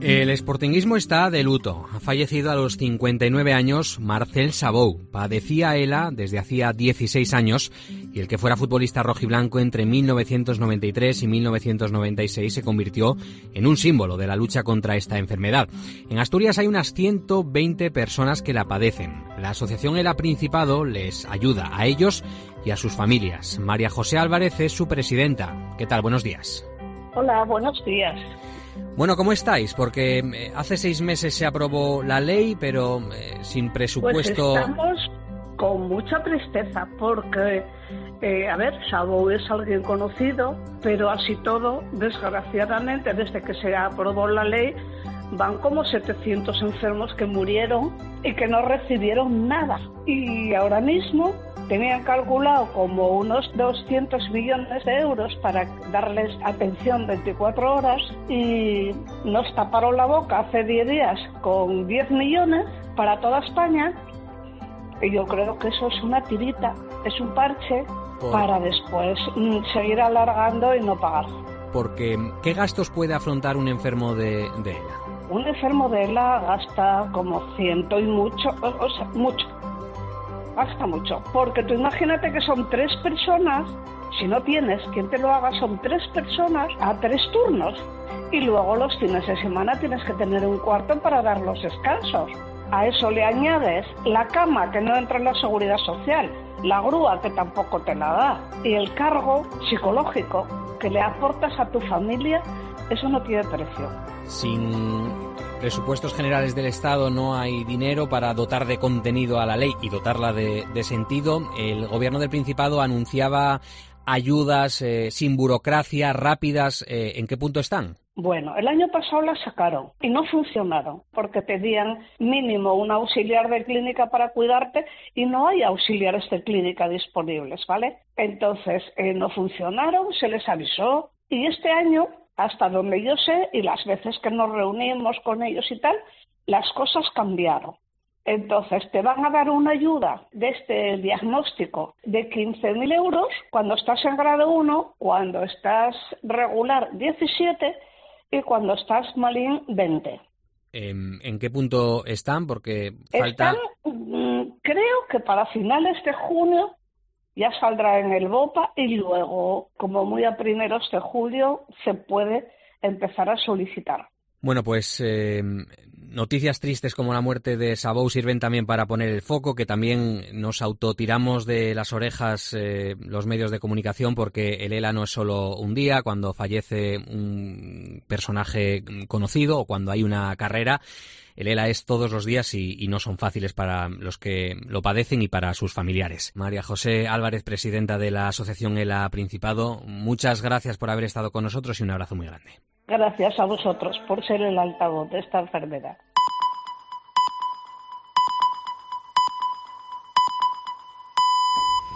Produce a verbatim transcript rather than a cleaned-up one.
El sportinguismo está de luto. Ha fallecido a los cincuenta y nueve años Marcel Sabou. Padecía ELA desde hacía dieciséis años y el que fuera futbolista rojiblanco entre mil novecientos noventa y tres y mil novecientos noventa y seis se convirtió en un símbolo de la lucha contra esta enfermedad. En Asturias hay unas ciento veinte personas que la padecen. La asociación ELA Principado les ayuda a ellos y a sus familias. María José Álvarez es su presidenta. ¿Qué tal? Buenos días. Hola, buenos días. Bueno, ¿cómo estáis? Porque eh, hace seis meses se aprobó la ley, pero eh, sin presupuesto... Pues estamos con mucha tristeza porque, eh, a ver, Sabou es alguien conocido, pero así todo, desgraciadamente, desde que se aprobó la ley, van como setecientos enfermos que murieron y que no recibieron nada. Y ahora mismo tenían calculado como unos doscientos millones de euros para darles atención veinticuatro horas y nos taparon la boca hace diez días con diez millones para toda España. Y yo creo que eso es una tirita, es un parche Por... para después mm, seguir alargando y no pagar. Porque, ¿qué gastos puede afrontar un enfermo de, de ELA? Un enfermo de ELA gasta como ciento y mucho, o, o sea, mucho. Gasta mucho, porque tú imagínate que son tres personas, si no tienes quien te lo haga, son tres personas a tres turnos, y luego los fines de semana tienes que tener un cuarto para dar los descansos. A eso le añades la cama que no entra en la seguridad social, la grúa que tampoco te la da, y el cargo psicológico que le aportas a tu familia, eso no tiene precio. Sin presupuestos generales del Estado no hay dinero para dotar de contenido a la ley y dotarla de, de sentido. El Gobierno del Principado anunciaba ayudas eh, sin burocracia, rápidas. Eh, ¿En qué punto están? Bueno, el año pasado las sacaron y no funcionaron porque pedían mínimo un auxiliar de clínica para cuidarte y no hay auxiliares de clínica disponibles, ¿vale? Entonces eh, no funcionaron, se les avisó y este año, hasta donde yo sé, y las veces que nos reunimos con ellos y tal, las cosas cambiaron. Entonces, te van a dar una ayuda de este diagnóstico de quince mil euros cuando estás en grado uno, cuando estás regular diecisiete y cuando estás malín veinte. ¿En, ¿En qué punto están? Porque falta... Están, creo que para finales de junio ya saldrá en el BOPA y luego, como muy a primeros de julio, se puede empezar a solicitar. Bueno, pues eh, noticias tristes como la muerte de Sabou sirven también para poner el foco, que también nos autotiramos de las orejas eh, los medios de comunicación, porque el ELA no es solo un día, cuando fallece un personaje conocido o cuando hay una carrera. El ELA es todos los días y, y no son fáciles para los que lo padecen y para sus familiares. María José Álvarez, presidenta de la asociación ELA Principado, muchas gracias por haber estado con nosotros y un abrazo muy grande. Gracias a vosotros por ser el altavoz de esta enfermedad.